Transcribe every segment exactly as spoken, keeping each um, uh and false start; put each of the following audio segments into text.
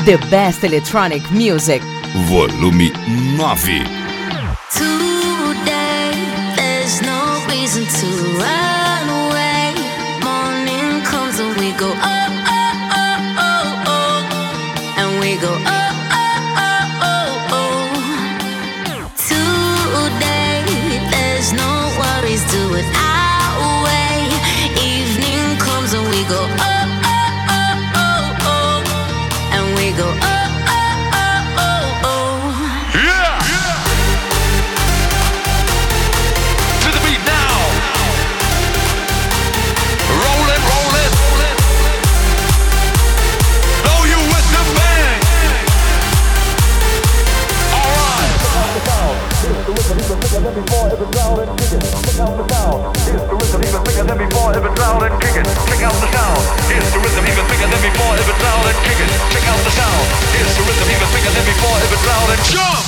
The best electronic music. Volume nove. Today, there's no reason to run away. Morning comes and we go up, up, up, oh, oh. And we go up, up, up, oh, oh. Today, there's no worries, do it our way. Evening comes and we go up, up, up, oh, oh. And we go up. Bigger than before, if it's loud and kicking. Check out the sound. Here's the rhythm, even bigger than before, if it's loud and kicking. Check out the sound. Here's the rhythm, even bigger than before, if it's loud and kicking. Check out the sound. Here's the rhythm, even bigger than before, if it's loud and jump.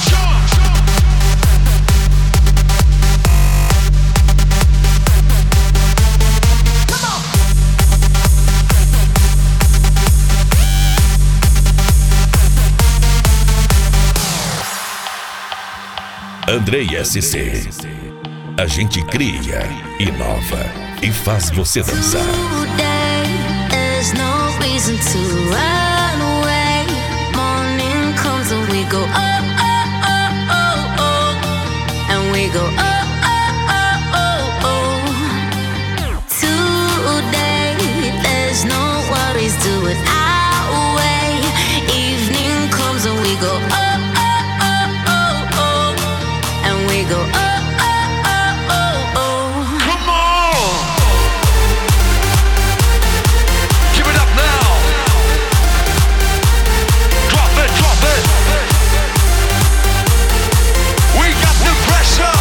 Andrei S C. A gente cria, inova e faz você dançar. Today, there's no reason to run away. Morning comes and we go up, up, up, oh, oh. And we go up, up, up, oh, oh. Today, there's no worries, do it our way. Evening comes and we go up. Go up, up, up, oh, oh. Come on! Give it up now! Drop it, drop it! We got the pressure!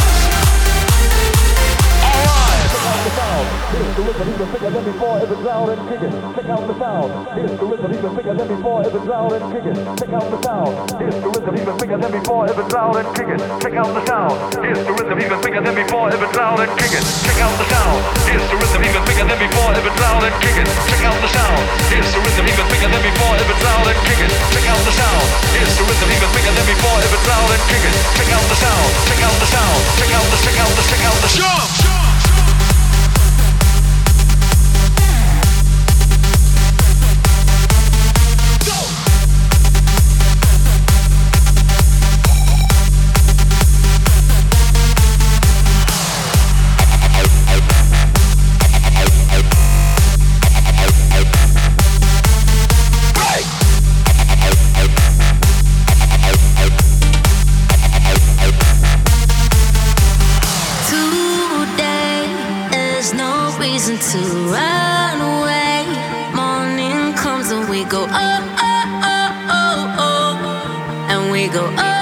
Alright! Check out the sound. Here's the rhythm, even bigger than before, if it's loud and kicking. Check out the sound. Here's the rhythm, even bigger than before, if it's loud and kicking. Check out the sound. Here's the rhythm, even bigger than before, if it's loud and kicking. Check out the sound. Here's the rhythm, even bigger than before, if it's loud and kicking. Check out the sound. Here's the rhythm, even bigger than before, if it's loud and kicking. Check out the sound. Here's the rhythm, even bigger than before, if it's loud and kicking. Check out the sound. Here's the rhythm, even bigger than before, if it's loud and kicking. Check out the sound. Check out the sound. Check out the, check out the, check out the jump. To run away. Morning comes and we go up, up, up, oh, oh. And we go up.